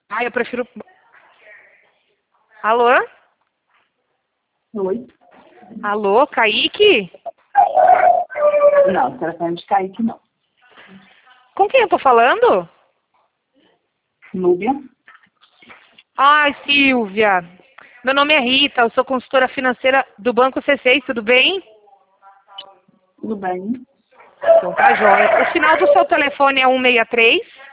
Ah, eu prefiro... Alô? Oi? Alô, Kaique? Não, telefone de Kaique não. Com quem eu tô falando? Núbia? Ai, Silvia. Meu nome é Rita, eu sou consultora financeira do Banco C6, tudo bem? Tudo bem? Então tá joia. O final do seu telefone é 163?